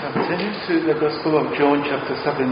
Turning to the Gospel of John, chapter 17,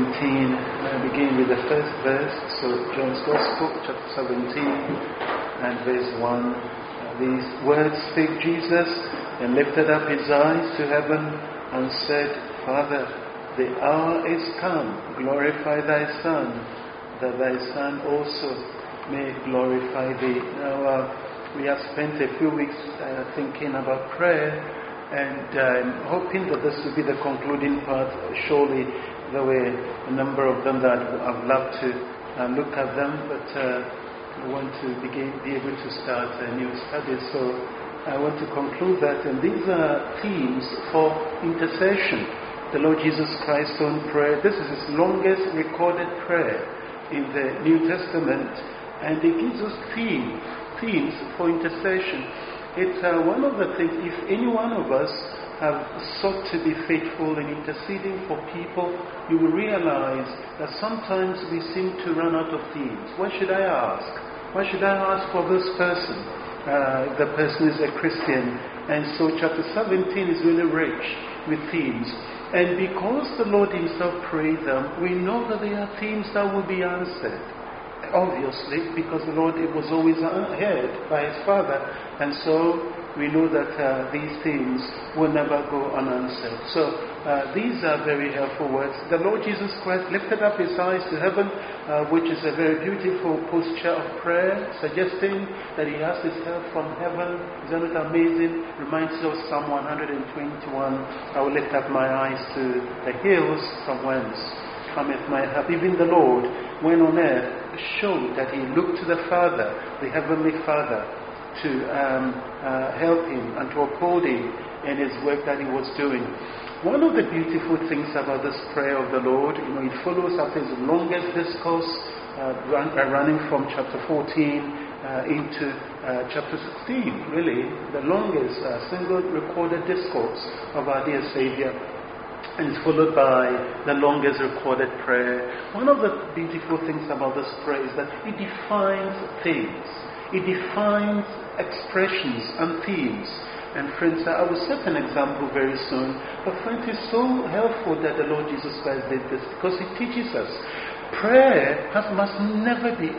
I begin with the first verse. So, John's Gospel, chapter 17, and verse 1. These words spake Jesus, and lifted up his eyes to heaven, and said, Father, the hour is come, glorify thy Son, that thy Son also may glorify thee. Now, we have spent a few weeks thinking about prayer, and I'm hoping that this will be the concluding part. Surely there were a number of them that I've loved to look at them, but I want to be able to start a new study. So I want to conclude that, and these are themes for intercession. The Lord Jesus Christ's own prayer. This is his longest recorded prayer in the New Testament, and it gives us themes for intercession. It's one of the things, if any one of us have sought to be faithful in interceding for people, you will realize that sometimes we seem to run out of themes. What should I ask? What should I ask for this person? If the person is a Christian. And so chapter 17 is really rich with themes. And because the Lord himself prayed them, we know that there are themes that will be answered. Obviously, because the Lord was always heard by his Father, and so we know that these things will never go unanswered. So these are very helpful words. The Lord Jesus Christ lifted up his eyes to heaven, which is a very beautiful posture of prayer, suggesting that he has his help from heaven. Isn't it amazing? Reminds us of Psalm 121. I will lift up my eyes to the hills from whence cometh my help. Even the Lord, when on earth, showed that he looked to the Father, the Heavenly Father, to help him and to uphold him in his work that he was doing. One of the beautiful things about this prayer of the Lord, it follows after his longest discourse, running from chapter 14 into chapter 16, really, the longest single recorded discourse of our dear Savior. And it's followed by the longest recorded prayer. One of the beautiful things about this prayer is that it defines things. It defines expressions and themes. And friends, I will set an example very soon. But friends, it's so helpful that the Lord Jesus Christ did this, because it teaches us prayer must never be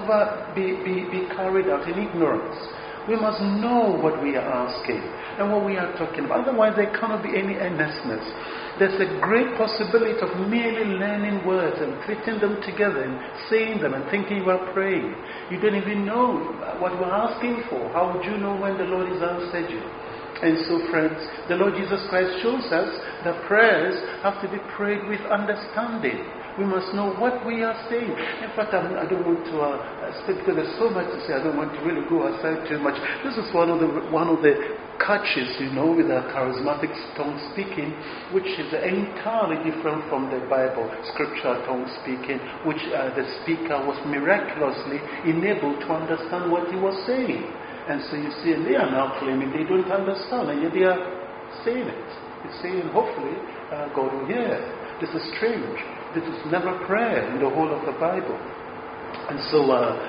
carried out in ignorance. We must know what we are asking and what we are talking about. Otherwise, there cannot be any earnestness. There's a great possibility of merely learning words and fitting them together and saying them and thinking you are praying. You don't even know what we're asking for. How would you know when the Lord has answered you? And so, friends, the Lord Jesus Christ shows us that prayers have to be prayed with understanding. We must know what we are saying. In fact, I don't want to speak, because there's so much to say. I don't want to really go aside too much. This is one of the catches, with our charismatic tongue speaking, which is entirely different from the Bible, scriptural tongue speaking, which the speaker was miraculously enabled to understand what he was saying. And so you see, and they are now claiming they don't understand, and yet they are saying it. They're saying, hopefully, God will hear. This is strange. This is never prayer in the whole of the Bible. And so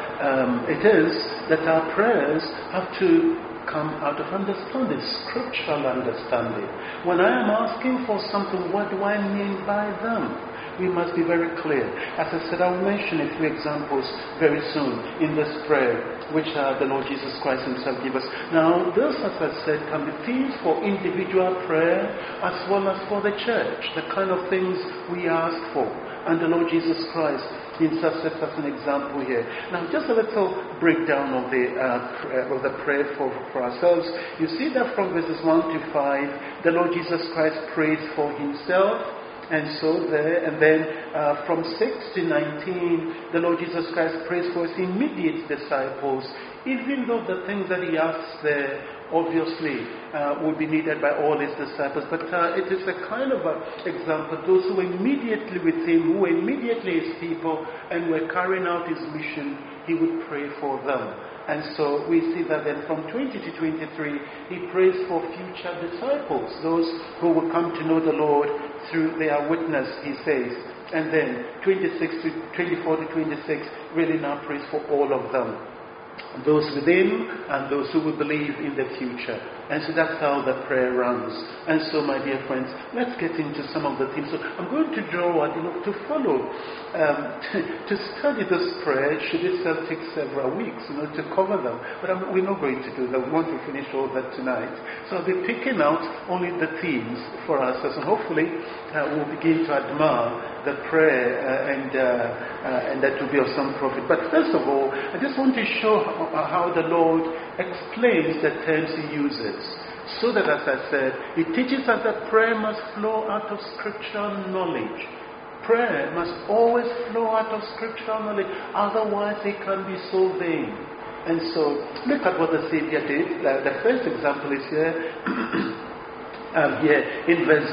it is that our prayers have to come out of understanding, scriptural understanding. When I am asking for something, what do I mean by them? We must be very clear. As I said, I will mention a few examples very soon in this prayer, which the Lord Jesus Christ himself gave us. Now, this, as I said, can be themes for individual prayer as well as for the church, the kind of things we ask for. And the Lord Jesus Christ himself sets us an example here. Now, just a little breakdown of the prayer for ourselves. You see that from verses 1 to 5, the Lord Jesus Christ prays for himself. And so there, and then from 6 to 19, the Lord Jesus Christ prays for his immediate disciples, even though the things that he asks there obviously would be needed by all his disciples. But it is a kind of example. Those who were immediately with him, who were immediately his people, and were carrying out his mission, he would pray for them. And so we see that then from 20 to 23, he prays for future disciples, those who will come to know the Lord through their witness, he says. And then 24 to 26 really now prays for all of them. those within and those who will believe in the future. And so that's how the prayer runs. And so, my dear friends, let's get into some of the themes. So I'm going to draw, to follow, to study this prayer. Should itself take several weeks, to cover them. But we're not going to do that. We want to finish all that tonight. So I'll be picking out only the themes for us, and hopefully we'll begin to admire the prayer and that will be of some profit. But first of all, I just want to show how the Lord explains the terms He uses. So that, as I said, He teaches us that prayer must flow out of scriptural knowledge. Prayer must always flow out of scriptural knowledge, otherwise it can be so vain. And so, look at what the Savior did. The first example is here, here in verse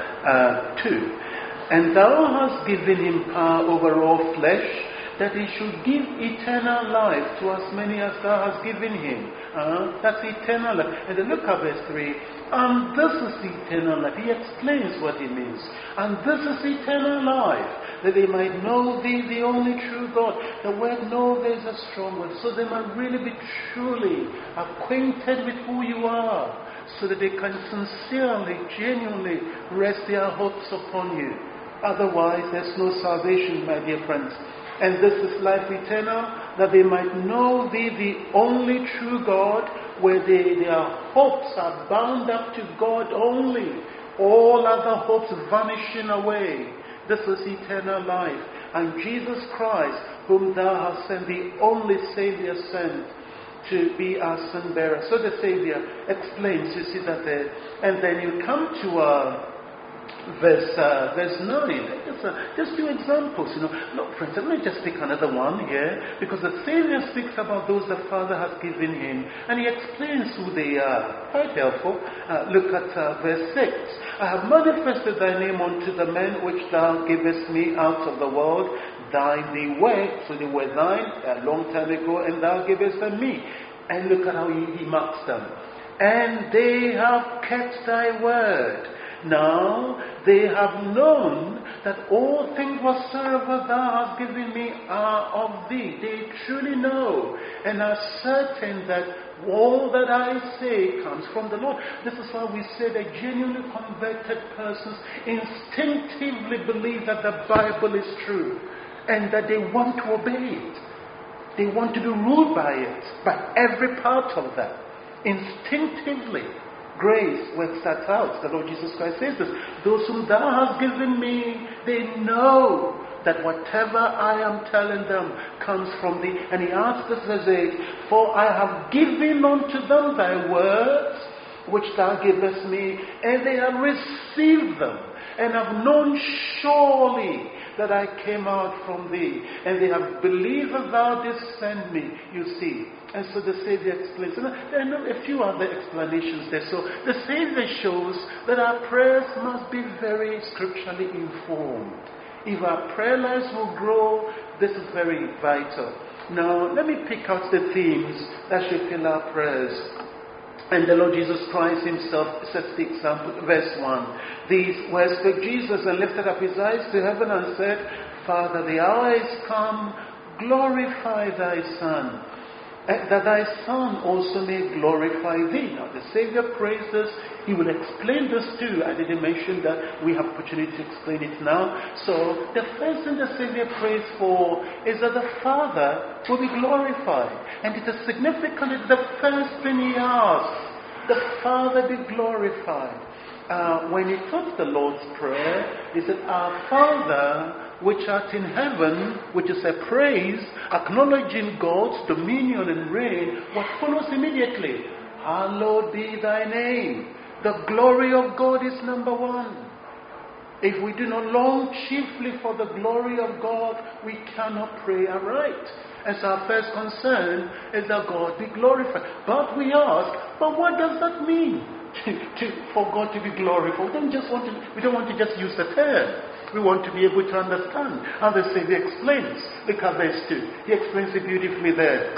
2. And thou hast given him power over all flesh, that he should give eternal life to as many as thou hast given him. That's eternal life. And then look at verse 3. And this is eternal life. He explains what he means. And this is eternal life, that they might know thee, the only true God. The word know there is a strong word. So they might really be truly acquainted with who you are, so that they can sincerely, genuinely rest their hopes upon you. Otherwise, there's no salvation, my dear friends. And this is life eternal, that they might know thee, the only true God, where their hopes are bound up to God only. All other hopes vanishing away. This is eternal life. And Jesus Christ, whom thou hast sent, the only Savior sent to be our sin bearer. So the Savior explains, you see that there. And then you come to verse 9. Just two examples. Look, friends, let me just pick another one here, because the Savior speaks about those the Father has given him, and he explains who they are. Quite helpful. Look at verse 6. I have manifested thy name unto the men which thou givest me out of the world. Thine they were, so they were thine a long time ago, and thou givest them me. And look at how he marks them. And they have kept thy word. Now they have known that all things whatsoever thou hast given me are of thee. They truly know and are certain that all that I say comes from the Lord. This is why we say that genuinely converted persons instinctively believe that the Bible is true and that they want to obey it. They want to be ruled by it, by every part of that, instinctively. Grace works that out. The Lord Jesus Christ says this. Those whom thou hast given me, they know that whatever I am telling them comes from thee. And he adds this verse 8, for I have given unto them thy words, which thou givest me, and they have received them, and have known surely that I came out from thee, and they have believed that thou didst send me. You see. And so the Savior explains. And there are a few other explanations there. So the Savior shows that our prayers must be very scripturally informed. If our prayer lives will grow, this is very vital. Now, let me pick out the themes that should fill our prayers. And the Lord Jesus Christ himself sets the example. Verse 1. These words spoke Jesus and lifted up his eyes to heaven and said, Father, the hour is come, glorify thy Son, that thy Son also may glorify thee. Now the Savior prays this. He will explain this too. I didn't mention that. We have opportunity to explain it now. So the first thing the Savior prays for is that the Father will be glorified. And it is significant. It's the first thing he asks. The Father be glorified. When he taught the Lord's Prayer, he said, Our Father which art in heaven, which is a praise, acknowledging God's dominion and reign. What follows immediately? Hallowed be thy name. The glory of God is number one. If we do not long chiefly for the glory of God, we cannot pray aright. And so our first concern is that God be glorified. But we ask, but what does that mean? For God to be glorified? We don't want to just use the term. We want to be able to understand. And the Savior explains. Look at verse 2. He explains it beautifully there.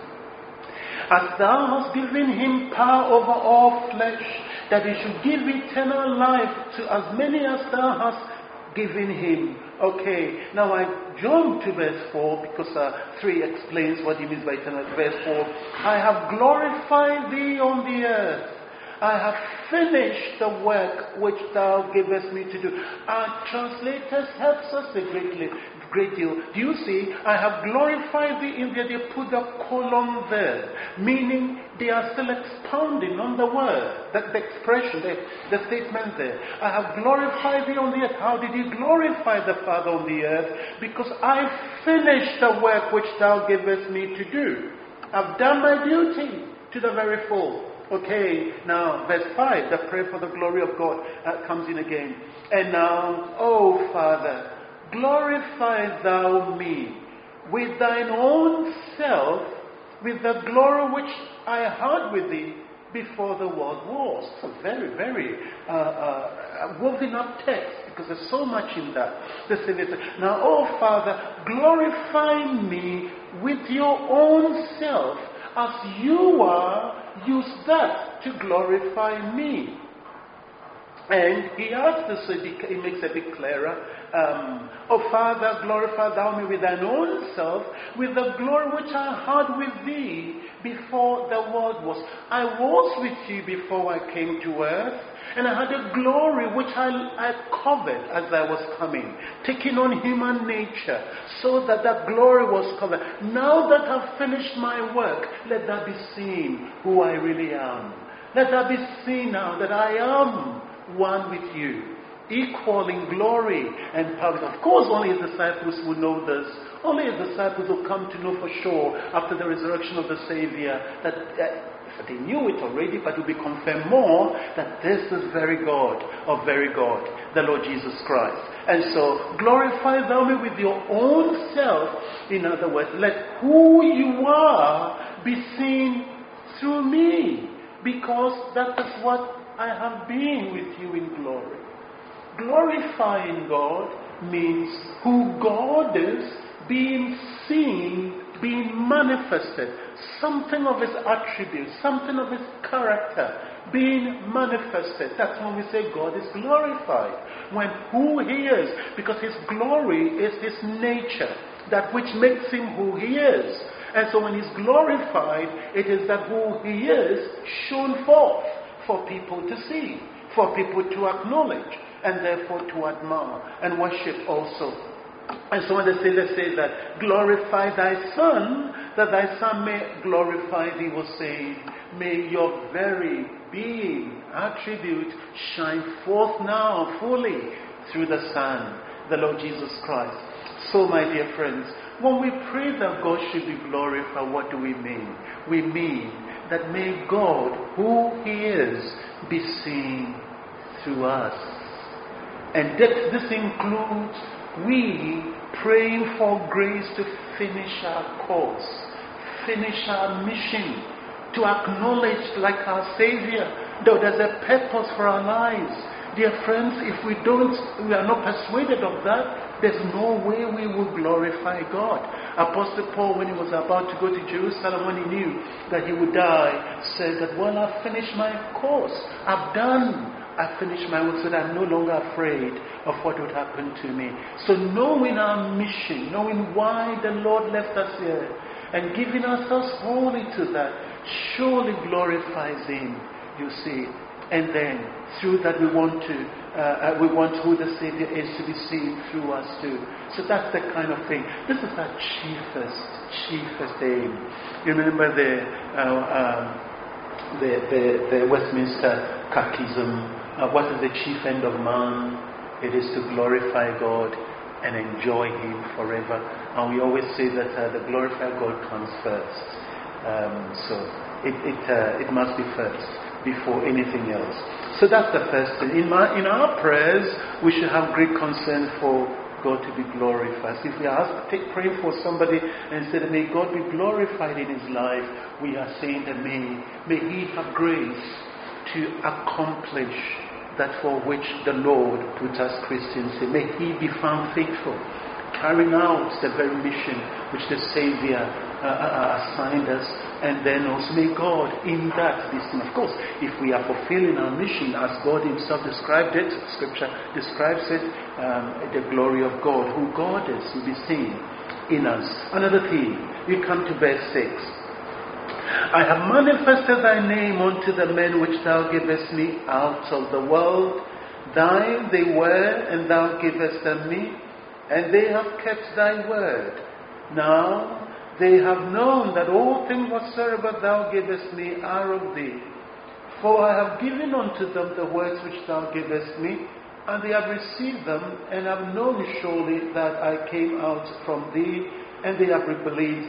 As thou hast given him power over all flesh, that he should give eternal life to as many as thou hast giving him. Okay, now I jump to verse 4 because 3 explains what he means by eternal. Verse 4, I have glorified thee on the earth. I have finished the work which thou gavest me to do. Our translators helps us a great deal. Do you see? I have glorified thee in there. They put the column there, meaning they are still expounding on the word, the expression, the statement there. I have glorified thee on the earth. How did he glorify the Father on the earth? Because I finished the work which thou gavest me to do. I've done my duty to the very full. Okay, now verse 5, the prayer for the glory of God comes in again. And now, O Father, glorify thou me with thine own self, with the glory which I had with thee before the world was. It's a very, very woven up text, because there's so much in that. Now, O Father, glorify me with your own self, as you are. Use that to glorify me. And he asks this, so he makes it a bit clearer. O Father, glorify thou me with thine own self, with the glory which I had with thee before the world was. I was with you before I came to earth, and I had a glory which I covered as I was coming, taking on human nature, so that that glory was covered. Now that I've finished my work, let that be seen who I really am. Let that be seen now that I am one with you, equal in glory and power. Of course, only his disciples will know this. Only his disciples will come to know for sure after the resurrection of the Savior that they knew it already, but it will be confirmed more that this is very God, the Lord Jesus Christ. And so, glorify thou me with your own self. In other words, let who you are be seen through me, because that is what I have been with you in glory. Glorifying God means who God is being seen, being manifested. Something of his attributes, something of his character being manifested. That's when we say God is glorified. When who he is, because his glory is his nature, that which makes him who he is. And so when he's glorified, it is that who he is shown forth for people to see, for people to acknowledge, and therefore to admire and worship also. And so when they say that glorify thy Son, that thy Son may glorify thee, was saying, may your very being, attribute, shine forth now fully through the Son, the Lord Jesus Christ. So, my dear friends, when we pray that God should be glorified, what do we mean? We mean that may God, who he is, be seen through us. And this includes we praying for grace to finish our course, finish our mission, to acknowledge, like our Savior, that there's a purpose for our lives. Dear friends, if we are not persuaded of that, there's no way we will glorify God. Apostle Paul, when he was about to go to Jerusalem, when he knew that he would die, said that, well, I've finished my course. I've finished my work, so that I'm no longer afraid of what would happen to me. So knowing our mission, knowing why the Lord left us here, and giving ourselves wholly to that, surely glorifies him, you see. And then, through that we want who the Savior is to be seen through us too. So that's the kind of thing. This is our chiefest aim. You remember the Westminster Catechism. What is the chief end of man? It is to glorify God and enjoy him forever. And we always say that the glorified God comes first. So it must be first before anything else. So that's the first thing. In our prayers, we should have great concern for God to be glorified. If we are praying for somebody and say that may God be glorified in his life, we are saying that may he have grace to accomplish that for which the Lord put us Christians in. May he be found faithful, carrying out the very mission which the Savior assigned us And then also may God in that be seen. Of course, if we are fulfilling our mission as God himself described it, Scripture describes it, the glory of God, who God is, will be seen in us. Another theme, we come to verse 6. I have manifested thy name unto the men which thou gavest me out of the world. Thine they were, and thou gavest them me, and they have kept thy word. Now they have known that all things whatsoever thou gavest me are of thee. For I have given unto them the words which thou gavest me, and they have received them, and have known surely that I came out from thee, and they have believed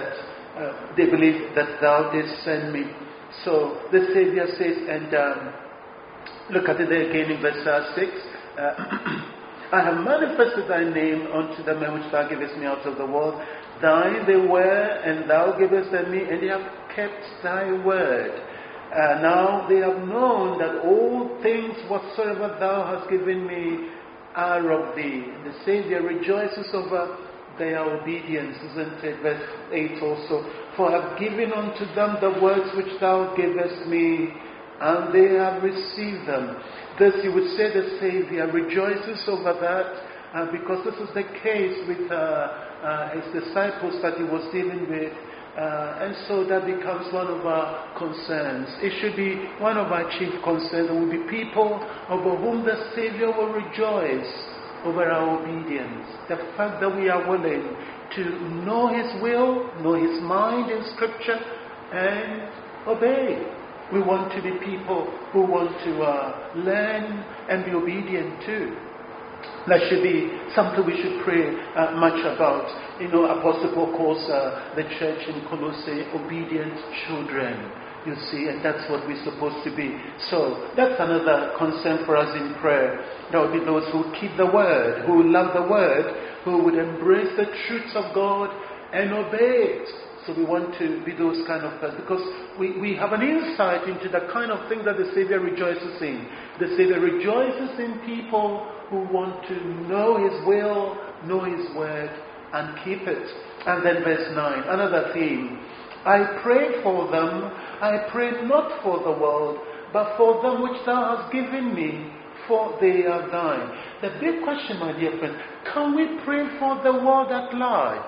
that thou didst send me. So the Savior says, and look at it there again in verse 6. I have manifested thy name unto the men which thou gavest me out of the world. Thine they were, and thou gavest them me, and they have kept thy word. Now they have known that all things whatsoever thou hast given me are of thee. The Savior rejoices over their obedience, isn't it? Verse 8 also. For I have given unto them the words which thou gavest me, and they have received them. Thus you would say the Savior rejoices over that, because this is the case with his disciples that he was dealing with. And so that becomes one of our concerns. It should be one of our chief concerns. There will be people over whom the Savior will rejoice over our obedience. The fact that we are willing to know his will, know his mind in Scripture, and obey. We want to be people who want to learn and be obedient too. That should be something we should pray much about. Apostle Paul calls the church in Colossae obedient children. You see, and that's what we're supposed to be. So that's another concern for us in prayer. There will be those who keep the word, who love the word, who would embrace the truths of God and obey it. So we want to be those kind of persons, because we have an insight into the kind of thing that the Savior rejoices in. The Savior rejoices in people who want to know his will, know his word, and keep it. And then verse 9, another theme. I pray for them, I pray not for the world, but for them which thou hast given me, for they are thine. The big question, my dear friend, can we pray for the world at large?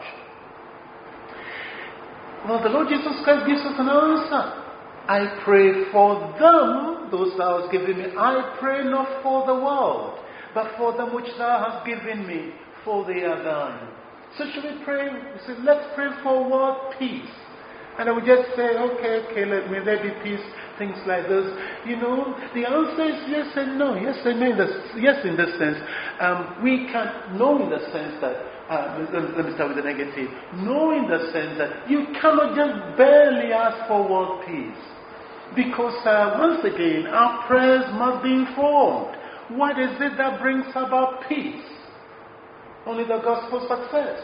Well, the Lord Jesus Christ gives us an answer. I pray for them, those thou hast given me. I pray not for the world, but for them which thou hast given me, for they are thine. So should we pray? We say, let's pray for world peace. And I would just say, okay, may there be peace, things like this. The answer is yes and no. Yes and no. Yes, in this sense. We can know in the sense that, let me start with the negative. Know in the sense that you cannot just barely ask for world peace. Because once again, our prayers must be informed. What is it that brings about peace? Only the gospel success.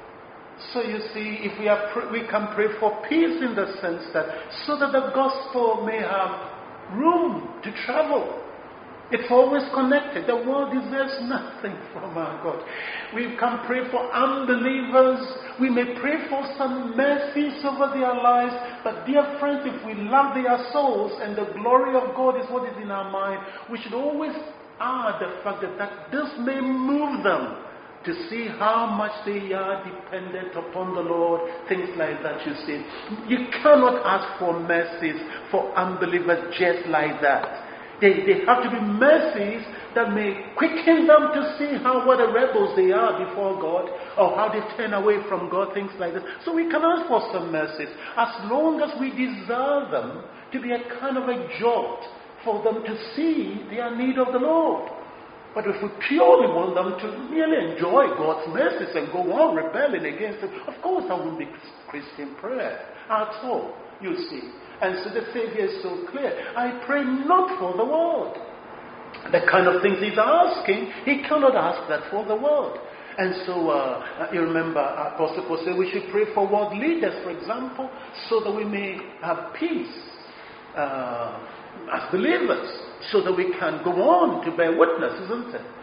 So you see, if we can pray for peace in the sense that, so that the gospel may have room to travel. It's always connected. The world deserves nothing from our God. We can pray for unbelievers. We may pray for some mercies over their lives. But dear friends, if we love their souls and the glory of God is what is in our mind, we should always add the fact that this may move them to see how much they are dependent upon the Lord, things like that, you see. You cannot ask for mercies for unbelievers just like that. They have to be mercies that may quicken them to see what a rebels they are before God, or how they turn away from God, things like that. So we can ask for some mercies, as long as we desire them to be a kind of a jolt for them to see their need of the Lord. But if we purely want them to merely enjoy God's mercies and go on rebelling against it, of course that wouldn't be Christian prayer at all, you see. And so the Savior is so clear. I pray not for the world. The kind of things he's asking, he cannot ask that for the world. And so, you remember Apostle Paul said we should pray for world leaders, for example, so that we may have peace as believers, so that we can go on to bear witness, isn't it?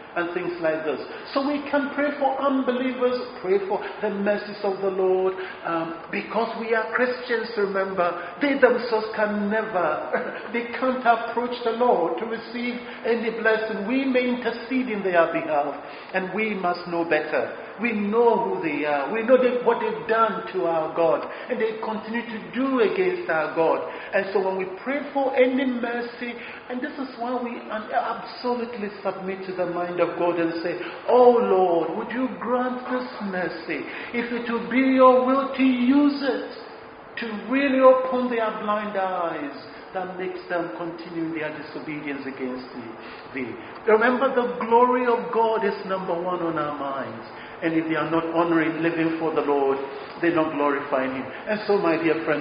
and things like this. So we can pray for unbelievers, pray for the mercies of the Lord, because we are Christians, remember, they themselves can never, they can't approach the Lord to receive any blessing. We may intercede in their behalf, and we must know better. We know who they are. We know what they've done to our God, and they continue to do against our God. And so when we pray for any mercy, and this is why we absolutely submit to the mind of God and say, oh Lord, would you grant this mercy? If it will be your will to use it to really open their blind eyes, that makes them continue their disobedience against thee. Remember, the glory of God is number one on our minds. And if they are not honoring, living for the Lord, they're not glorifying Him. And so, my dear friends,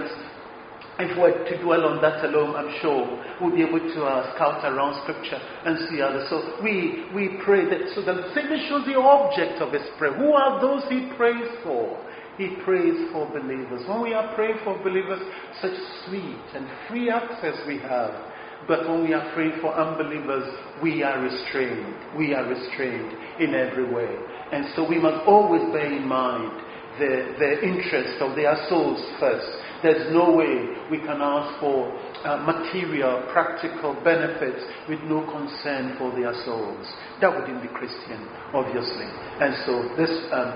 if we were to dwell on that alone, I'm sure we'll be able to scout around Scripture and see others. So we pray that, so the Savior shows the object of His prayer. Who are those He prays for? He prays for believers. When we are praying for believers, such sweet and free access we have. But when we are praying for unbelievers, we are restrained. We are restrained in every way. And so we must always bear in mind the interest of their souls first. There's no way we can ask for material, practical benefits with no concern for their souls. That wouldn't be Christian, obviously. And so this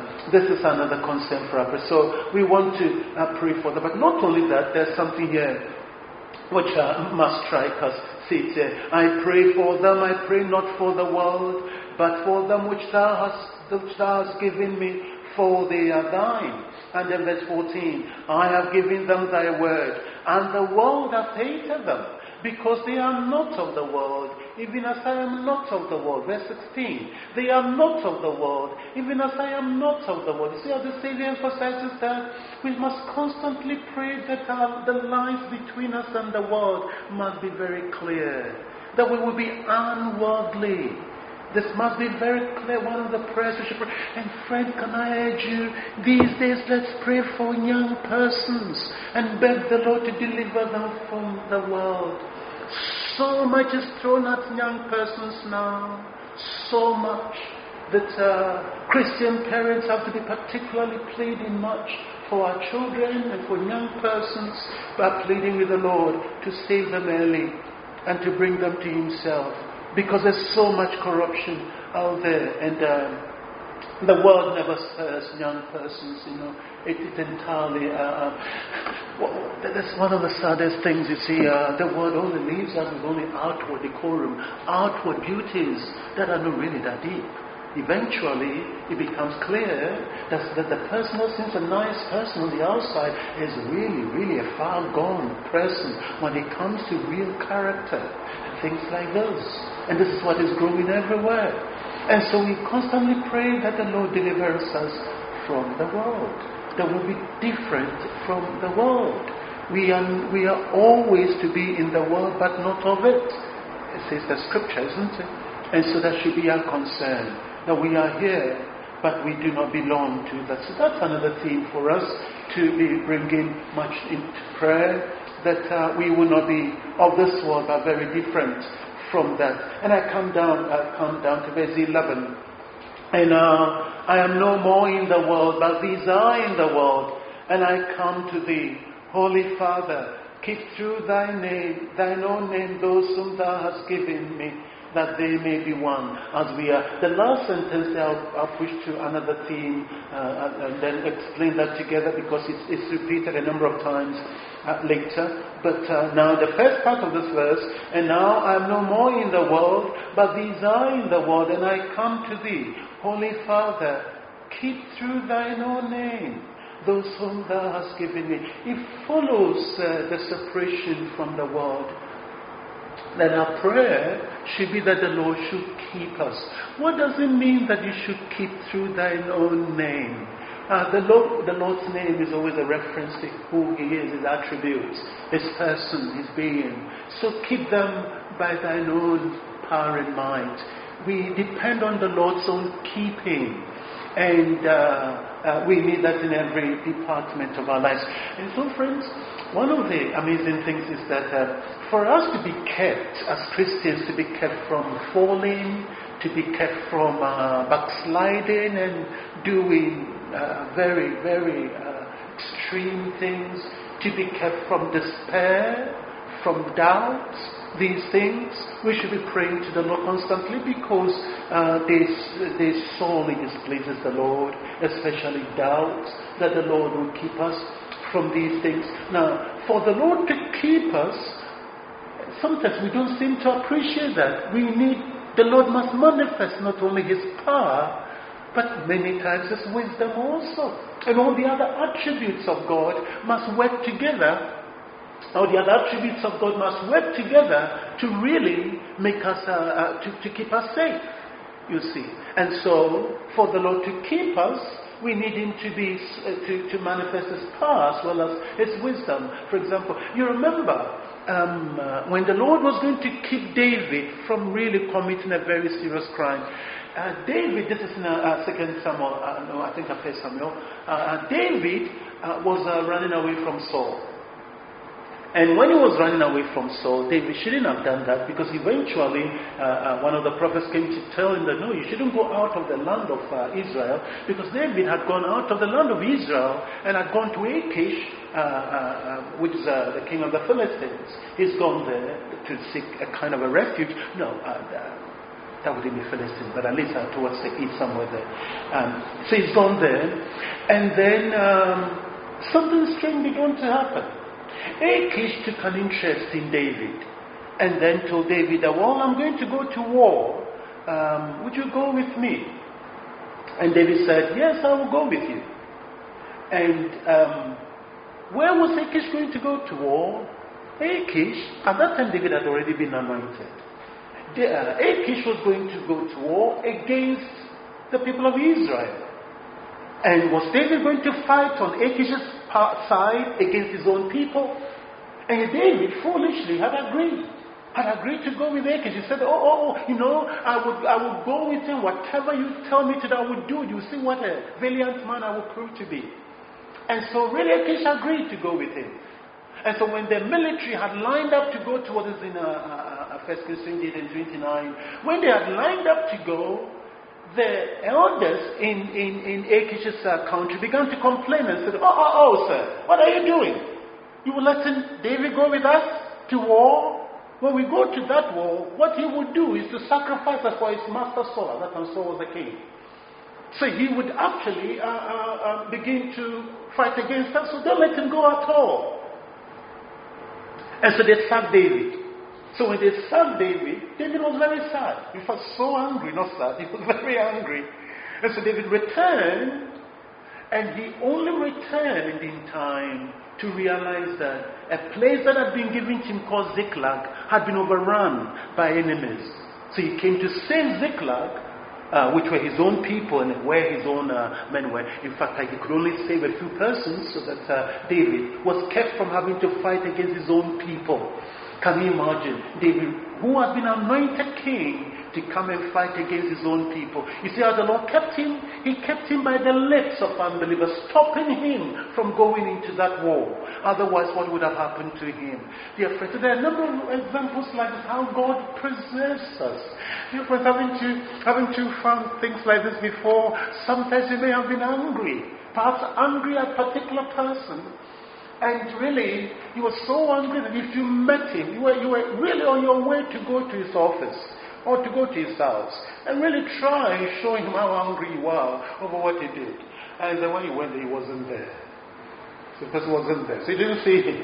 is another concern for us. So we want to pray for them. But not only that, there's something here which must strike us. See, I pray for them, I pray not for the world, but for them which thou hast given me, for they are thine. And then verse 14, I have given them thy word, and the world hath hated them, because they are not of the world, even as I am not of the world. Verse 16, they are not of the world, even as I am not of the world. You see how the Savior emphasizes that? We must constantly pray that the lines between us and the world must be very clear, that we will be unworldly. This must be very clear, one of the prayers we should pray. And friend, can I urge you, these days let's pray for young persons and beg the Lord to deliver them from the world. So much is thrown at young persons now, so much that Christian parents have to be particularly pleading much for our children and for young persons, by pleading with the Lord to save them early and to bring them to Himself. Because there's so much corruption out there, and the world never serves young persons, It entirely, that's one of the saddest things, you see. The world only leaves us with only outward decorum, outward beauties that are not really that deep. Eventually, it becomes clear that the person who seems a nice person on the outside is really, really a far gone person when it comes to real character and things like those. And this is what is growing everywhere. And so we constantly pray that the Lord delivers us from the world, that we'll be different from the world. We are always to be in the world, but not of it. It says the Scripture, isn't it? And so that should be our concern, that we are here, but we do not belong to that. So that's another theme for us to be bringing much into prayer, that we will not be of this world, but very different from that. And I come down to verse 11. And I am no more in the world, but these are in the world. And I come to thee, Holy Father, keep through thine own name, those whom thou hast given me, that they may be one as we are. The last sentence I'll push to another theme and then explain that together, because it's repeated a number of times later. But now the first part of this verse, and now I am no more in the world, but these are in the world, and I come to thee, Holy Father, keep through thine own name those whom thou hast given me. It follows the separation from the world. Then our prayer should be that the Lord should keep us. What does it mean that you should keep through thine own name? The Lord's name is always a reference to who He is, His attributes, His person, His being. So keep them by thine own power and might. We depend on the Lord's own keeping. And we need that in every department of our lives. And so, friends, one of the amazing things is that for us to be kept, as Christians, to be kept from falling, to be kept from backsliding and doing very, very extreme things, to be kept from despair, from doubt, these things. We should be praying to the Lord constantly, because this sorely displeases the Lord, especially doubt, that the Lord will keep us from these things. Now, for the Lord to keep us, sometimes we don't seem to appreciate that. The Lord must manifest not only His power, but many times His wisdom also. And all the other attributes of God must work together. All the other attributes of God must work together to really make us, to keep us safe, you see. And so, for the Lord to keep us, we need Him to manifest His power as well as His wisdom. For example, you remember when the Lord was going to keep David from really committing a very serious crime. David, this is in 2 Samuel, no, I think 1 Samuel. David was running away from Saul. And when he was running away from Saul, David shouldn't have done that, because eventually one of the prophets came to tell him that no, you shouldn't go out of the land of Israel, because David had gone out of the land of Israel and had gone to Achish, which is the king of the Philistines. He's gone there to seek a kind of a refuge. No, that wouldn't be Philistines, but at least towards the east somewhere there. So he's gone there, and then something strange began to happen. Achish took an interest in David, and then told David that, well, I'm going to go to war. Would you go with me? And David said, yes, I will go with you. And where was Achish going to go to war? Achish, at that time David had already been anointed. Achish was going to go to war against the people of Israel. And was David going to fight on Achish's side against his own people? And David foolishly had agreed to go with Achish. He said, I would go with him. Whatever you tell me to do, I would do. You see what a valiant man I will prove to be. And so really Achish agreed to go with him. And so when the military had lined up to go to what is in 1 Kings 28:29, when they had lined up to go, the elders in Achish's country began to complain and said, sir, what are you doing? You will let David go with us to war? When we go to that war, what he would do is to sacrifice us for his master Saul. At that time Saul was the king. So he would actually begin to fight against us, so don't let him go at all. And so they sacked David. So when they sacked David, David was very sad. He was so angry, not sad, he was very angry. And so David returned, and he only returned in time to realize that a place that had been given to him called Ziklag had been overrun by enemies. So he came to save Ziklag, which were his own people and where his own men were. In fact, he could only save a few persons, so that David was kept from having to fight against his own people. Can you imagine David, who had been anointed king, to come and fight against his own people? You see how the Lord kept him? He kept him by the lips of unbelievers, stopping him from going into that war. Otherwise, what would have happened to him? Dear friends, there are a number of examples like this, how God preserves us. Dear friends, haven't you found things like this before? Sometimes you may have been angry, perhaps angry at a particular person. And really, you were so angry that if you met him, you were really on your way to go to his office or to go to his house and really try showing him how angry you are over what he did. And then when you went there, he wasn't there. So the person wasn't there. So you didn't see him.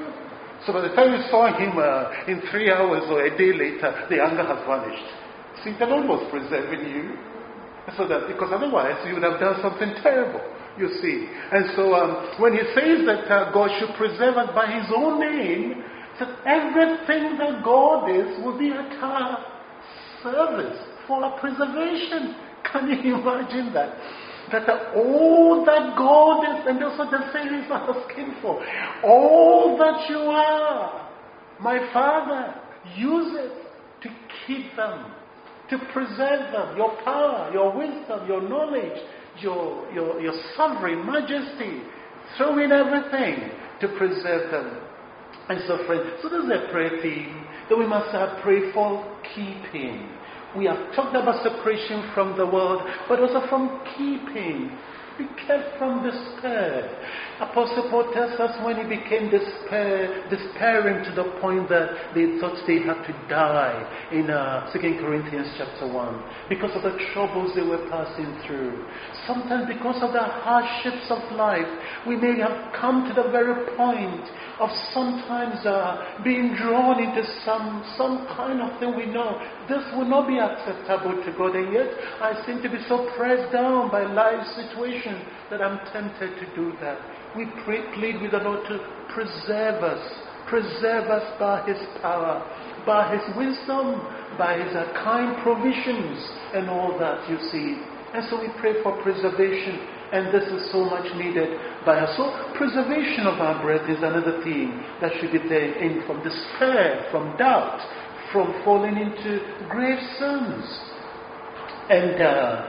So by the time you saw him in 3 hours or a day later, the anger has vanished. See, the Lord was preserving you. So that, because otherwise you would have done something terrible. You see. And so when he says that God should preserve us by his own name, that everything that God is will be at our service for our preservation. Can you imagine that? That all that God is, and that's what the Savior is asking for. All that you are, my Father, use it to keep them, to preserve them, your power, your wisdom, your knowledge, your sovereign majesty. Throw in everything to preserve them. And so, friends, so this is a prayer theme that we must pray for keeping. We have talked about separation from the world, but also from keeping. Be kept from despair. Apostle Paul tells us when he became despairing to the point that they thought they had to die in 2 Corinthians chapter 1 because of the troubles they were passing through. Sometimes because of the hardships of life, we may have come to the very point of sometimes being drawn into some kind of thing we know. This will not be acceptable to God, and yet I seem to be so pressed down by life's situation that I'm tempted to do that. We plead with the Lord to preserve us by His power, by His wisdom, by His kind provisions, and all that, you see. And so we pray for preservation, and this is so much needed by us. So preservation of our breath is another theme that should be there, from despair, from doubt, from falling into grave sins. And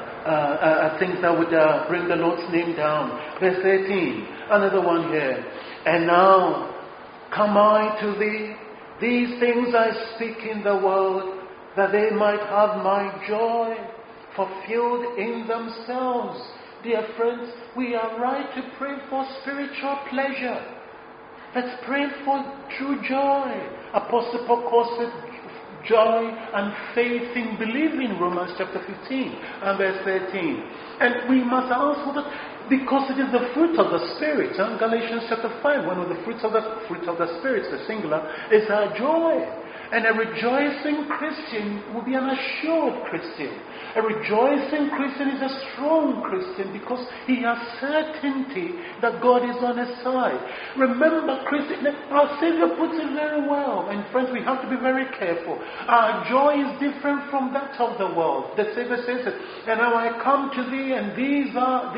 I think that would bring the Lord's name down. Verse 13, another one here. And now come I to thee, these things I speak in the world, that they might have my joy fulfilled in themselves. Dear friends, we are right to pray for spiritual pleasure. Let's pray for true joy. Apostle Paul calls it joy and faith in believing, Romans chapter 15 and verse 13. And we must also that because it is the fruit of the Spirit. Galatians chapter 5, one of the fruits of the Spirit, the singular, is our joy. And a rejoicing Christian will be an assured Christian. A rejoicing Christian is a strong Christian because he has certainty that God is on his side. Remember, Christian, our Savior puts it very well. And friends, we have to be very careful. Our joy is different from that of the world. The Savior says it. And now I come to thee, and these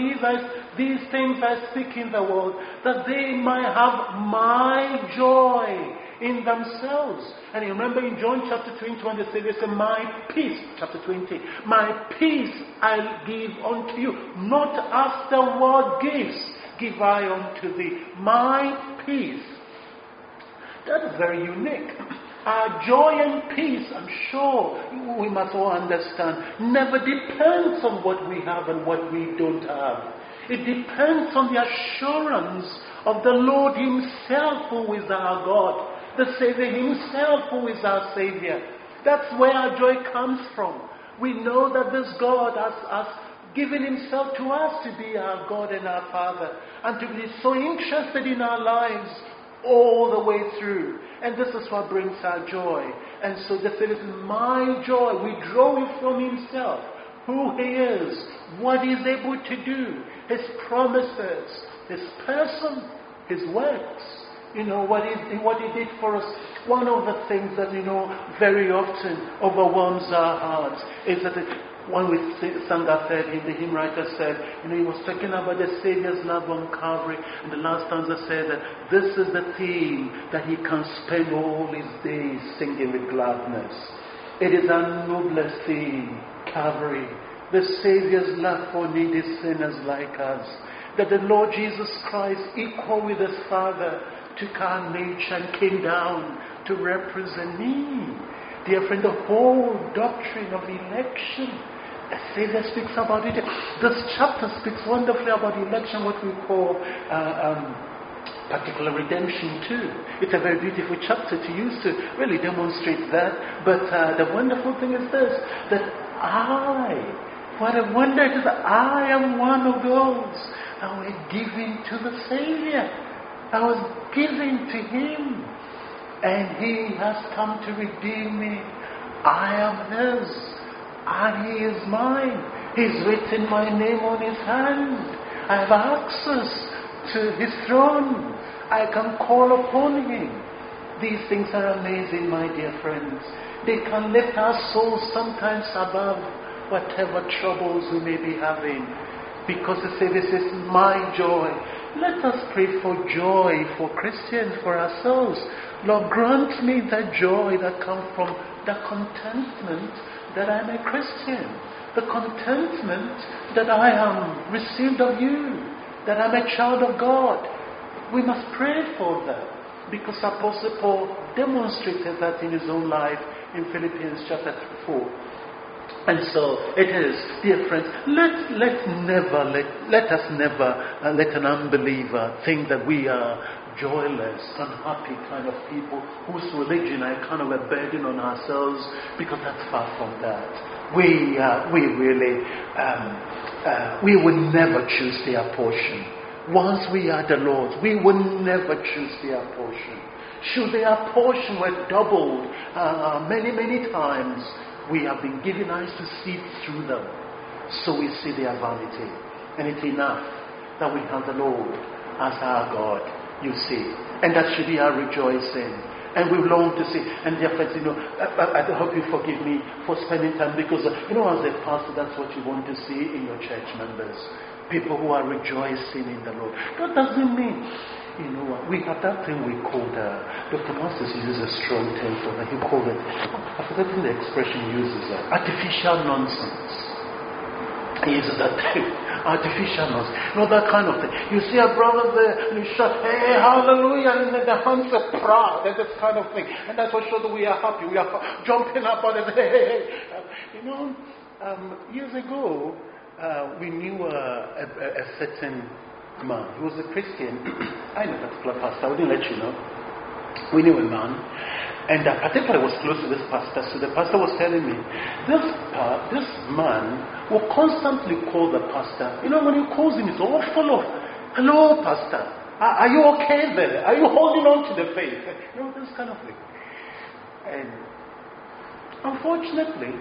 things I speak in the world, that they might have my joy in themselves. And you remember in John chapter 20, when the Savior said, my peace, chapter 20, my peace I give unto you, not as the world gives, give I unto thee. My peace. That is very unique. Our joy and peace, I'm sure we must all understand, never depends on what we have and what we don't have. It depends on the assurance of the Lord Himself, who is our God. The Savior Himself, who is our Savior. That's where our joy comes from. We know that this God has given Himself to us to be our God and our Father, and to be so interested in our lives all the way through. And this is what brings our joy. And so the Savior is my joy. We draw it from Himself, who He is, what He is able to do, His promises, His person, His works. What He did for us. One of the things that, very often overwhelms our hearts is that when we sang that the hymn writer said, he was talking about the Savior's love on Calvary, and the last stanza said that this is the theme that He can spend all His days singing with gladness. It is our noblest theme, Calvary, the Savior's love for needy sinners like us, that the Lord Jesus Christ, equal with His Father, took our nature and came down to represent me. Dear friend, the whole doctrine of election, the Savior speaks about it. This chapter speaks wonderfully about election, what we call particular redemption too. It's a very beautiful chapter to use to really demonstrate that. But the wonderful thing is this, that what a wonder it is that I am one of those that were given to the Savior. I was given to Him, and He has come to redeem me. I am His, and He is mine. He's written my name on His hand. I have access to His throne. I can call upon Him. These things are amazing, my dear friends. They can lift our souls sometimes above whatever troubles we may be having, because the Savior says, my joy. Let us pray for joy for Christians, for ourselves. Lord, grant me that joy that comes from the contentment that I'm a Christian, the contentment that I am received of you, that I'm a child of God. We must pray for that, because Apostle Paul demonstrated that in his own life in Philippians chapter 4. And so it is, dear friends, let us never let an unbeliever think that we are joyless, unhappy kind of people whose religion are kind of a burden on ourselves, because that's far from that. We will never choose their portion. Once we are the Lord's, we will never choose their portion. Should their portion were doubled many, many times, we have been given eyes to see through them. So we see their vanity. And it's enough that we have the Lord as our God, you see. And that should be our rejoicing. And we long to see. And dear friends, I hope you forgive me for spending time, because, as a pastor, that's what you want to see in your church members. People who are rejoicing in the Lord. That doesn't mean, we have that thing we called, Dr. Masters uses a strong term for that. He called it, I've forgotten the expression he uses, artificial nonsense. He uses that term, artificial nonsense. That kind of thing. You see a brother there, and you shout, hey, hallelujah, and then the hands are proud, and this kind of thing. And that's what shows that we are happy. We are jumping up on it, hey. Years ago, we knew a certain man. He was a Christian. I know a particular pastor. I wouldn't let you know. We knew a man. And I think I was close to this pastor. So the pastor was telling me, this man will constantly call the pastor. When he calls him, it's all full of, hello, pastor. Are you okay there? Are you holding on to the faith? This kind of thing. And unfortunately,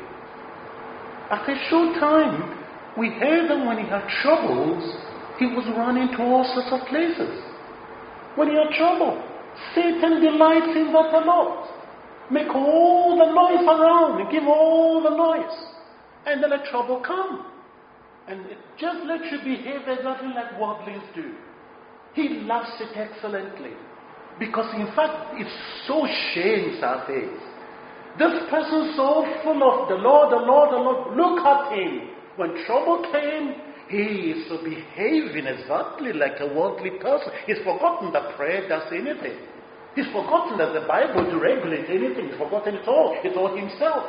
after a short time, we heard that when he had troubles, he was running to all sorts of places. When he had trouble, Satan delights in that a lot. Make all the noise around and give all the noise. And then the trouble comes. And it just lets you behave exactly like worldlings do. He loves it excellently. Because in fact, it so shames our faith. This person so full of the Lord, look at him. When trouble came, he is behaving exactly like a worldly person. He's forgotten that prayer does anything. He's forgotten that the Bible to regulate anything. He's forgotten it all. It's all himself.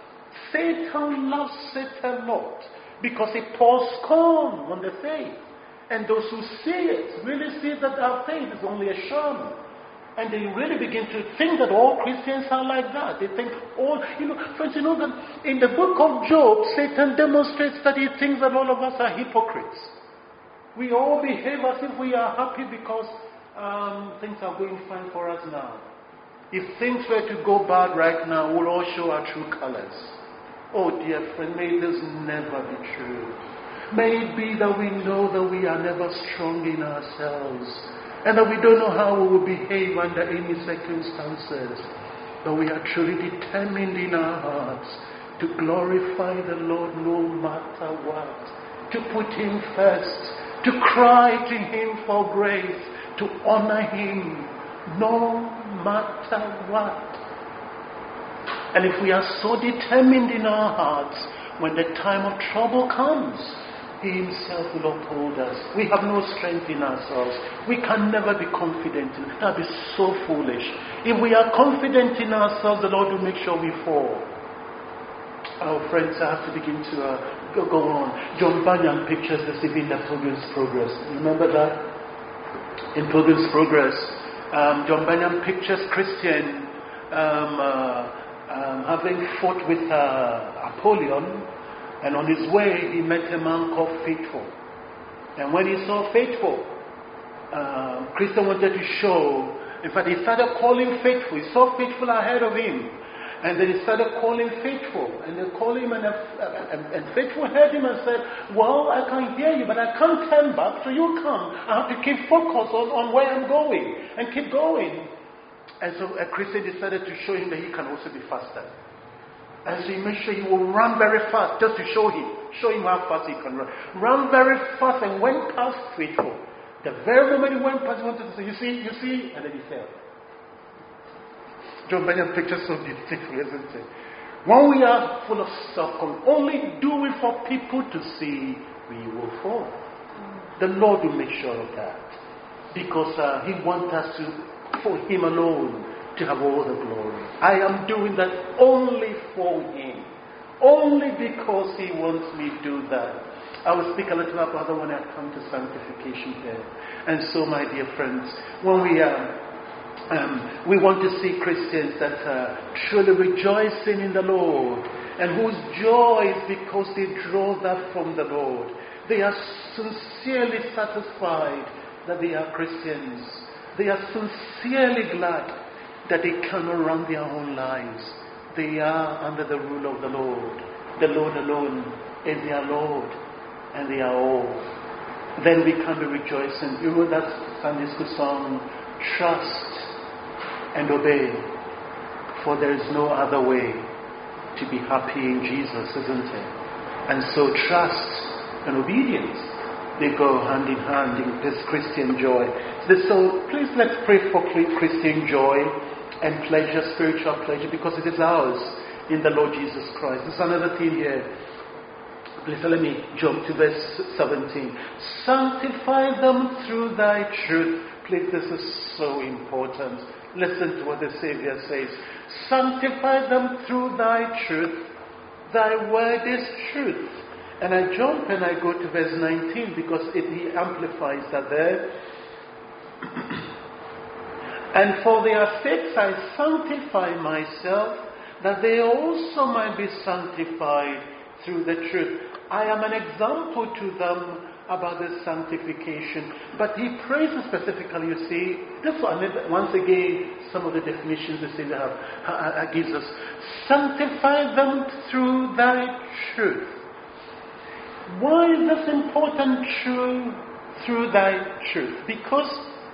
Satan loves it a lot because it pours scorn on the faith. And those who see it really see that our faith is only a sham. And they really begin to think that all Christians are like that. They think friends, that in the book of Job, Satan demonstrates that he thinks that all of us are hypocrites. We all behave as if we are happy because things are going fine for us now. If things were to go bad right now, we'll all show our true colors. Oh dear friend, may this never be true. May it be that we know that we are never strong in ourselves, and that we don't know how we will behave under any circumstances. But we are truly determined in our hearts to glorify the Lord no matter what. To put Him first. To cry to Him for grace. To honor Him no matter what. And if we are so determined in our hearts, when the time of trouble comes, He Himself will uphold us. We have no strength in ourselves. We can never be confident. That would be so foolish. If we are confident in ourselves, the Lord will make sure we fall. Oh, friends, I have to begin to go on. John Bunyan pictures this in the Pilgrim's Progress. Remember that? In Pilgrim's Progress, John Bunyan pictures Christian having fought with Apollyon. And on his way, he met a man called Faithful. And when he saw Faithful, Christian wanted to show. In fact, he started calling Faithful. He saw Faithful ahead of him. And then he started calling Faithful. And they called him, and Faithful heard him and said, well, I can hear you, but I can't turn back, so you come. I have to keep focused on where I'm going. And keep going. And so Christian decided to show him that he can also be faster. And so he made sure he will run very fast just to show him how fast he can run. Run very fast and went past Faithful. The very moment he went past, he wanted to say, you see, and then he fell. John Bunyan pictures so beautiful, isn't it? When we are full of self-confidence, only do it for people to see, we will fall. The Lord will make sure of that. Because He wants us for Him alone to have all the glory. I am doing that only for Him. Only because He wants me to do that. I will speak a little about that when I come to sanctification here. And so, my dear friends, when we want to see Christians that are truly rejoicing in the Lord, and whose joy is because they draw that from the Lord. They are sincerely satisfied that they are Christians. They are sincerely glad that they cannot run their own lives. They are under the rule of the Lord. The Lord alone is their Lord, and they are all. Then we can be rejoicing. You know that Sunday school song, trust and obey, for there is no other way to be happy in Jesus, isn't it? And so trust and obedience, they go hand in hand in this Christian joy. So please let's pray for Christian joy and pleasure, spiritual pleasure, because it is ours in the Lord Jesus Christ. There's another thing here. Please let me jump to verse 17. Sanctify them through thy truth. Please, this is so important. Listen to what the Savior says. Sanctify them through thy truth. Thy word is truth. And I jump and I go to verse 19 because he amplifies that there. And for their sakes I sanctify myself, that they also might be sanctified through the truth. I am an example to them about this sanctification. But he praises specifically, you see, this one, once again, some of the definitions the Savior gives us. Sanctify them through thy truth. Why is this important, through thy truth? Because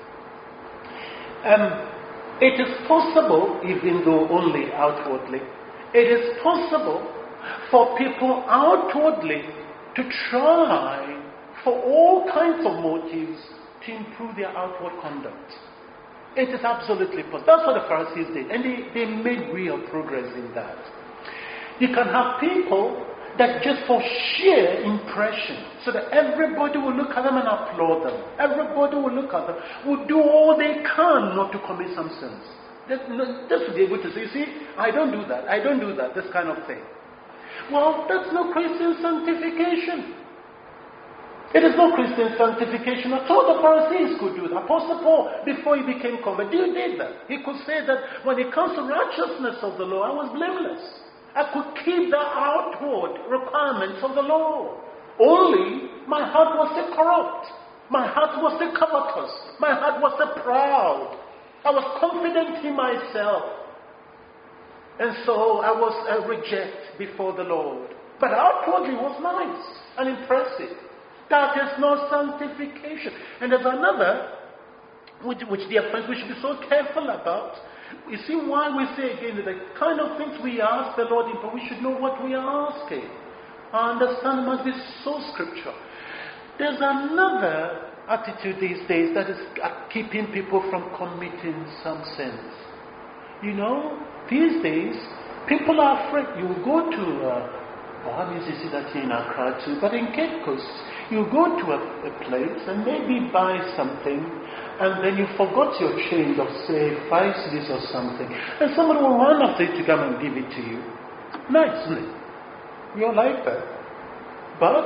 it is possible, even though only outwardly, it is possible for people outwardly to try for all kinds of motives to improve their outward conduct. It is absolutely possible. That's what the Pharisees did. And they made real progress in that. You can have people that just for sheer impression, so that everybody will look at them and applaud them. Everybody will look at them, will do all they can not to commit some sins. Just to be able to say, see, I don't do that, this kind of thing. Well, that's no Christian sanctification. It is no Christian sanctification at all. The Pharisees could do that. Apostle Paul, before he became converted, he did that. He could say that when it comes to righteousness of the law, I was blameless. I could keep the outward requirements of the law. Only my heart was still corrupt. My heart was still covetous. My heart was still proud. I was confident in myself. And so I was a reject before the Lord. But outwardly was nice and impressive. That is not sanctification. And there's another, which dear friends, we should be so careful about. You see why we say again that the kind of things we ask the Lord in, but we should know what we are asking. Our understanding must be so scriptural. There's another attitude these days that is keeping people from committing some sins. You know, these days, people are afraid. You go to, perhaps you see that here in Accra too, but in Cape Coast, you go to a place and maybe buy something, and then you forgot your change of, say, 5 cedis or something, and somebody will run after you to come and give it to you. Nice, isn't it? You're like that. But,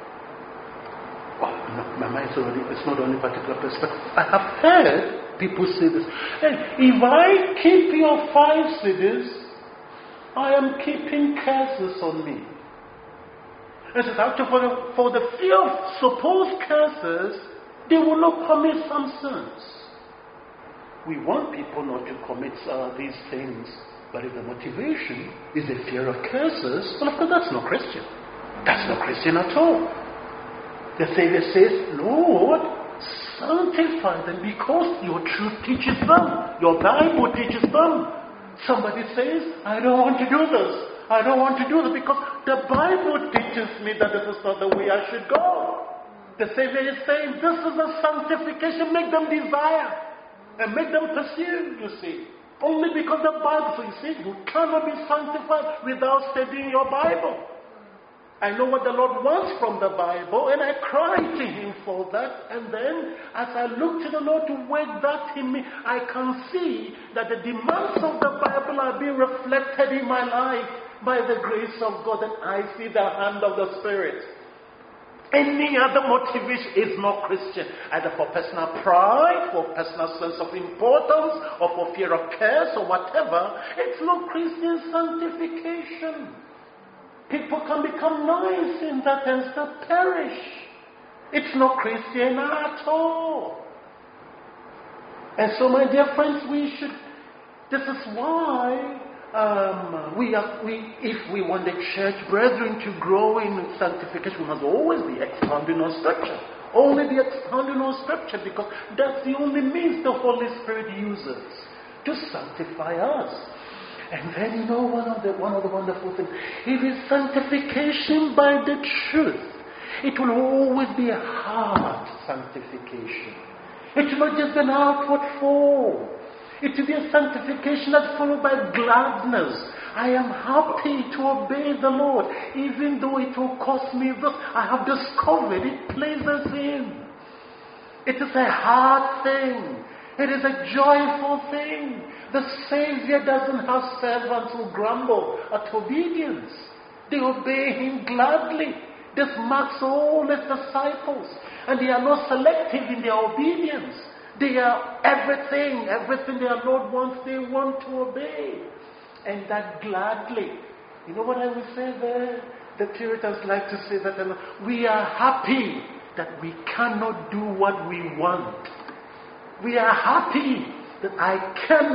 my mind is already, it's not only particular place, but I have heard people say this. Hey, if I keep your 5 cedis, I am keeping curses on me. And so after for the fear of supposed curses, they will not commit some sins. We want people not to commit these things, but if the motivation is the fear of curses, well, of course, that's not Christian. That's not Christian at all. The Savior says, Lord, sanctify them because your truth teaches them. Your Bible teaches them. Somebody says, I don't want to do this. I don't want to do this because the Bible teaches me that this is not the way I should go. The Savior is saying, this is a sanctification. Make them desire and make them pursue, you see. Only because the Bible, so you see, you cannot be sanctified without studying your Bible. I know what the Lord wants from the Bible, and I cry to Him for that. And then, as I look to the Lord to work that in me, I can see that the demands of the Bible are being reflected in my life. by the grace of God, and I see the hand of the Spirit. Any other motivation is not Christian, either for personal pride, for personal sense of importance, or for fear of curse, or whatever. It's not Christian sanctification. People can become nice in that and still perish. It's not Christian at all. And so, my dear friends, this is why if we want the church brethren to grow in sanctification, we must always be expounding on Scripture. Only be expounding on Scripture, because that's the only means the Holy Spirit uses to sanctify us. And then, one of the wonderful things, it is sanctification by the truth. It will always be a heart sanctification. It will not just be an outward form. It will be a sanctification that's followed by gladness. I am happy to obey the Lord, even though it will cost me this. I have discovered it pleases Him. It is a hard thing. It is a joyful thing. The Savior doesn't have servants who grumble at obedience. They obey Him gladly. This marks all His disciples. And they are not selective in their obedience. They are everything their Lord wants, they want to obey. And that gladly. You know what I would say there? The Puritans like to say that we are happy that we cannot do what we want. We are happy that I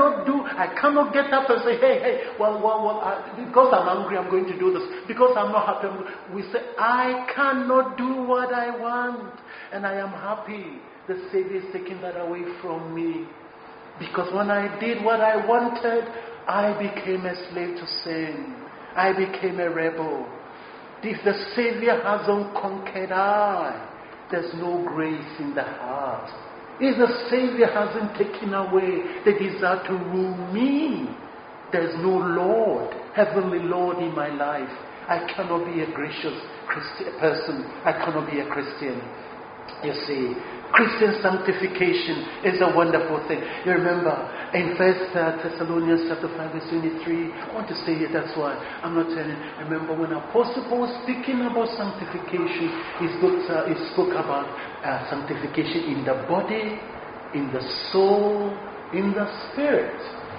cannot get up and say, hey, because I'm angry, I'm going to do this. Because I'm not happy, we say, I cannot do what I want. And I am happy. The Savior is taking that away from me. Because when I did what I wanted, I became a slave to sin. I became a rebel. If the Savior hasn't conquered there's no grace in the heart. If the Savior hasn't taken away the desire to rule me, there's no Lord, Heavenly Lord in my life. I cannot be a gracious person. I cannot be a Christian. You see, Christian sanctification is a wonderful thing. You remember in 1 Thessalonians chapter 5 verse 23, I want to say it, that's why I'm not telling you. Remember when Apostle Paul was speaking about sanctification, he spoke about sanctification in the body, in the soul, in the spirit.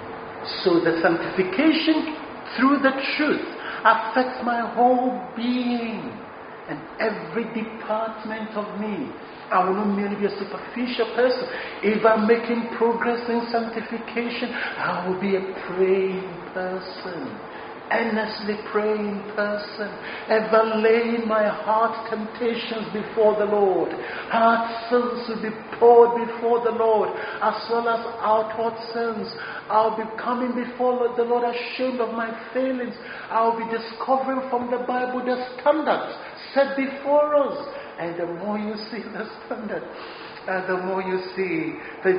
So the sanctification through the truth affects my whole being and every department of me. I will not merely be a superficial person. If I'm making progress in sanctification, I will be a praying person, earnestly praying person, ever laying my heart temptations before the Lord. Heart sins will be poured before the Lord, as well as outward sins. I'll be coming before the Lord ashamed of my failings. I'll be discovering from the Bible the standards set before us. And the more you see the standard, the more you see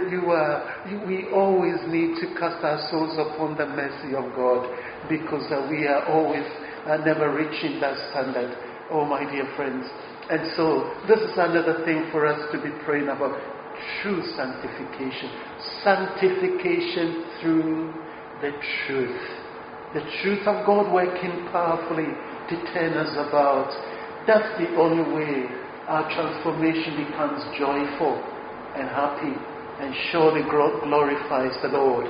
that we always need to cast our souls upon the mercy of God, because we are always never reaching that standard. Oh, my dear friends. And so this is another thing for us to be praying about. True sanctification. Sanctification through the truth. The truth of God working powerfully to turn us about. That's the only way our transformation becomes joyful and happy and surely glorifies the Lord.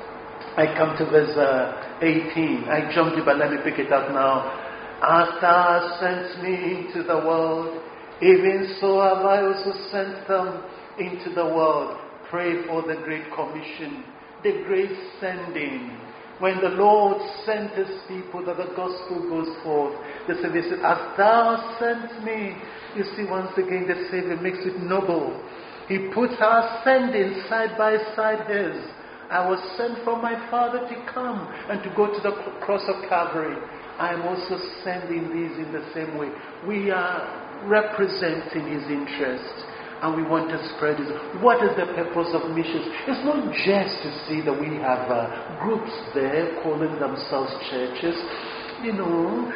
I come to verse 18. I jumped it, but let me pick it up now. As thou hast sent me into the world, even so have I also sent them into the world. Pray for the Great Commission, the great sending. When the Lord sent His people, that the gospel goes forth. The Savior said, as thou hast sent me. You see, once again, the Savior makes it noble. He puts our sending side by side His. I was sent from my Father to come and to go to the cross of Calvary. I am also sending these in the same way. We are representing His interest. And we want to spread it. What is the purpose of missions? It's not just to see that we have groups there calling themselves churches. You know,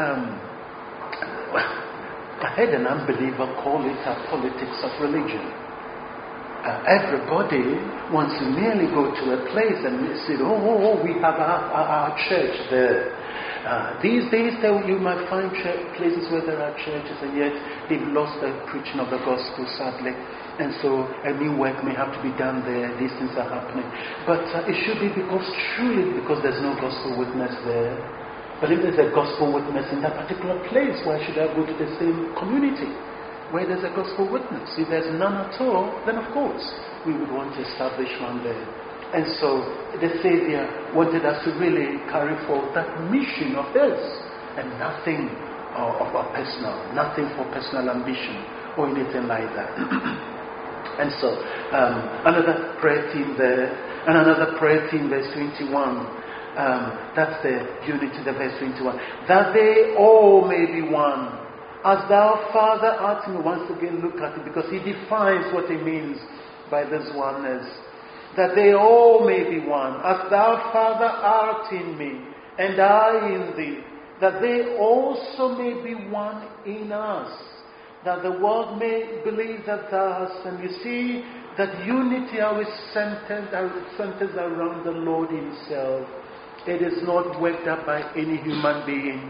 I heard an unbeliever call it a politics of religion. Everybody wants to merely go to a place and say, oh, we have our church there. These days you might find places where there are churches and yet they've lost the preaching of the gospel, sadly. And so a new work may have to be done there. These things are happening. But it should be because there's no gospel witness there. But if there's a gospel witness in that particular place, why should I go to the same community where there's a gospel witness? If there's none at all, then of course we would want to establish one there. And so the Savior wanted us to really carry forth that mission of His, and nothing of our personal, nothing for personal ambition or anything like that. And so another prayer theme there, and another prayer theme, verse 21. That's the unity, the verse 21. That they all may be one, as thou, Father, art in me. Once again, look at it, because he defines what he means by this oneness. That they all may be one, as thou, Father, art in me, and I in thee, that they also may be one in us, that the world may believe that thou hast sent. You see, that unity always centers around the Lord Himself. It is not worked up by any human being.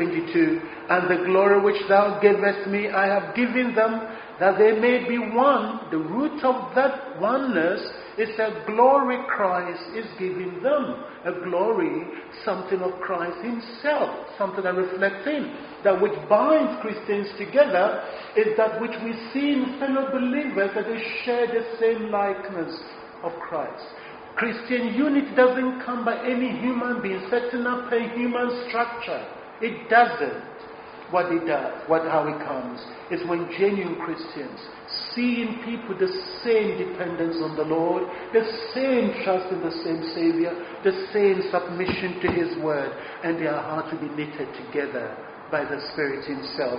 22, and the glory which thou gavest me, I have given them, that they may be one. The root of that oneness is a glory Christ is giving them. A glory, something of Christ Himself, something that reflects Him. That which binds Christians together is that which we see in fellow believers, that they share the same likeness of Christ. Christian unity doesn't come by any human being setting up a human structure. It doesn't. What it does, how it comes, is when genuine Christians see in people the same dependence on the Lord, the same trust in the same Savior, the same submission to His Word, and their hearts will be knitted together by the Spirit Himself.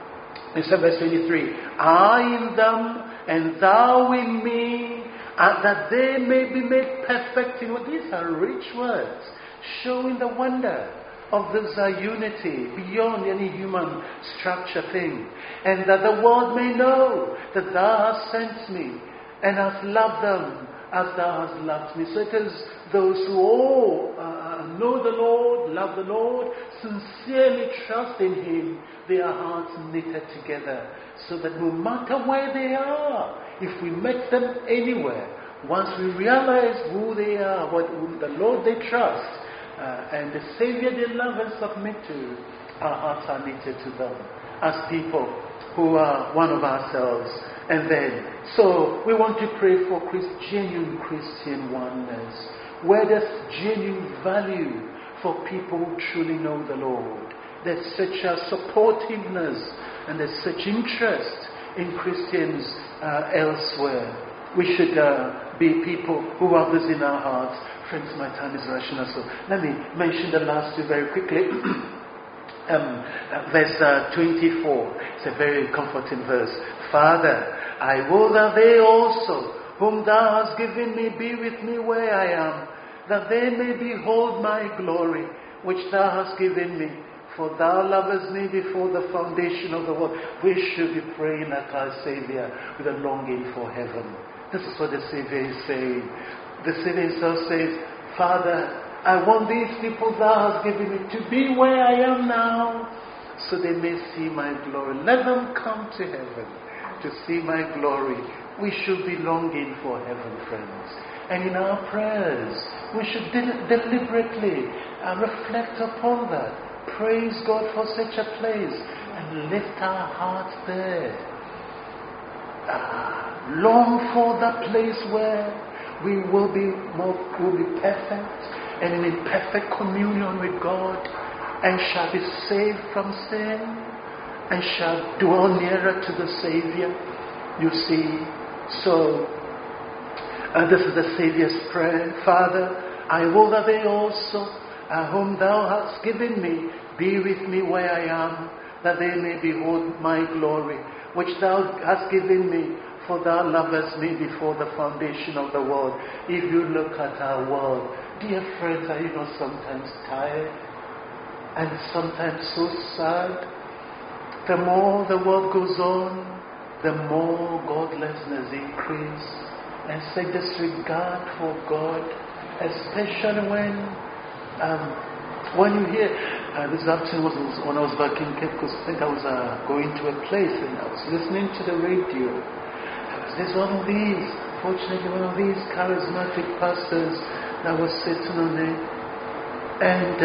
In verse 23, I in them, and thou in me, and that they may be made perfect in what? These are rich words, showing the wonder of this unity beyond any human structure thing. And that the world may know that thou hast sent me, and hast loved them as thou hast loved me. So it is those who all know the Lord, love the Lord, sincerely trust in Him, their hearts knitted together, so that no matter where they are, if we met them anywhere, once we realize who they are, who the Lord they trust, and the Savior they love and submit to, our hearts are knitted to them as people who are one of ourselves. And then, so we want to pray for genuine Christian oneness, where there's genuine value for people who truly know the Lord. There's such a supportiveness and there's such interest in Christians elsewhere. We should be people who have this in our hearts. Friends, my time is rushing us, so let me mention the last two very quickly. Verse 24, it's a very comforting verse. Father, I will that they also, whom thou hast given me, be with me where I am, that they may behold my glory, which thou hast given me. For thou lovest me before the foundation of the world. We should be praying at our Savior with a longing for heaven. This is what the Savior is saying. The Savior himself says, Father, I want these people thou hast given me to be where I am now, so they may see my glory. Let them come to heaven to see my glory. We should be longing for heaven, friends. And in our prayers, we should deliberately reflect upon that. Praise God for such a place and lift our hearts there. Long for that place where we will be perfect and in perfect communion with God, and shall be saved from sin and shall dwell nearer to the Savior. You see, so this is the Savior's prayer. Father, I will that they also, whom thou hast given me, be with me where I am, that they may behold my glory, which thou hast given me, for thou lovest me before the foundation of the world. If you look at our world, dear friends, are you not sometimes tired and sometimes so sad? The more the world goes on, the more godlessness increases and such disregard for God, especially when you hear This afternoon was when I was back in Cape Coast. I think I was going to a place and I was listening to the radio. There's one of these, fortunately, one of these charismatic pastors that was sitting on there. And,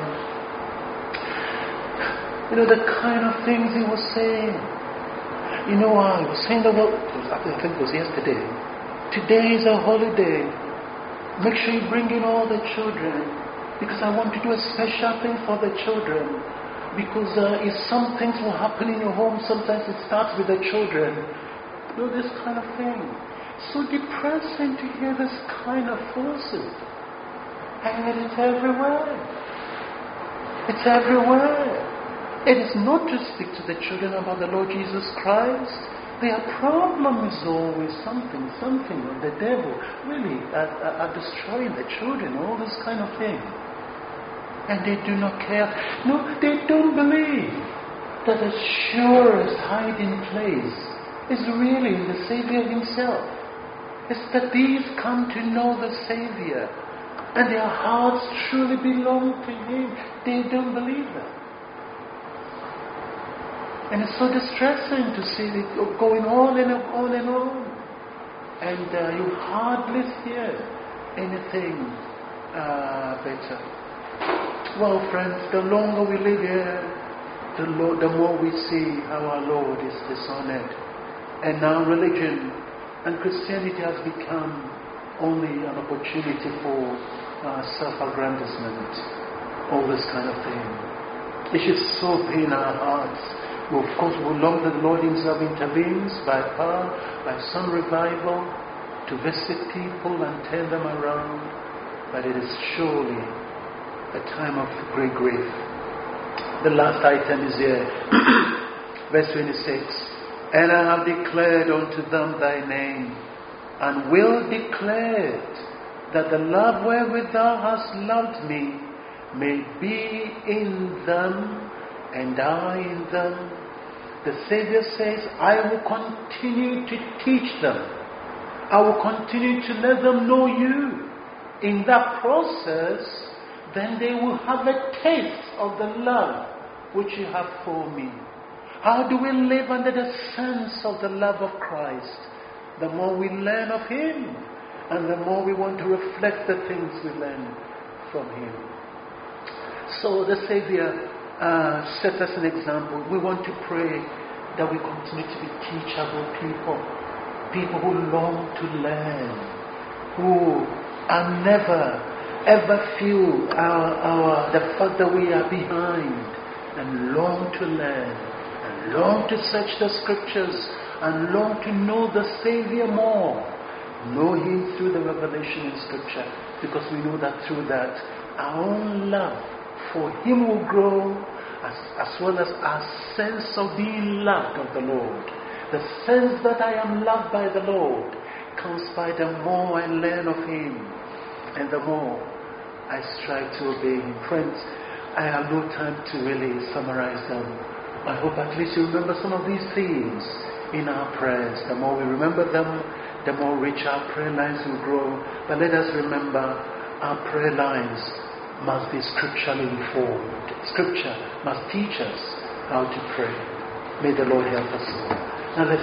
the kind of things he was saying. He was saying that, I think it was yesterday. Today is a holiday. Make sure you bring in all the children. Because I want to do a special thing for the children. Because if some things will happen in your home, sometimes it starts with the children. This kind of thing. So depressing to hear this kind of forces. And it's everywhere. It's everywhere. It is not to speak to the children about the Lord Jesus Christ. Their problem is always something, or the devil really are destroying the children, all this kind of thing. And they do not care. No, they don't believe that the surest hiding place is really in the Savior Himself. It's that these come to know the Savior and their hearts truly belong to Him. They don't believe that. And it's so distressing to see it going on and on and on. And you hardly hear anything better. Well, friends, the longer we live here, the more we see how our Lord is dishonored. And now religion and Christianity has become only an opportunity for self-aggrandizement. All this kind of thing. It should so pain our hearts. Of course, we long that the Lord Himself intervenes by power, by some revival, to visit people and turn them around. But it is surely a time of great grief. The last item is here, verse 26. And I have declared unto them thy name, and will declare it, that the love wherewith thou hast loved me may be in them, and I in them. The Savior says, I will continue to teach them. I will continue to let them know you. In that process, then they will have a taste of the love which you have for me. How do we live under the sense of the love of Christ? The more we learn of Him, and the more we want to reflect the things we learn from Him. So the Savior set us an example. We want to pray that we continue to be teachable people. People who long to learn. Who are never, ever feel the fact that we are behind. And long to learn. And long to search the Scriptures. And long to know the Savior more. Know Him through the revelation in Scripture. Because we know that through that, our own love for Him will grow, as well as our sense of being loved of the Lord. The sense that I am loved by the Lord comes by the more I learn of Him and the more I strive to obey Him. Friends, I have no time to really summarize them. I hope at least you remember some of these themes in our prayers. The more we remember them, the more rich our prayer lines will grow. But let us remember our prayer lines must be scripturally informed. Scripture must teach us how to pray. May the Lord help us. Now let's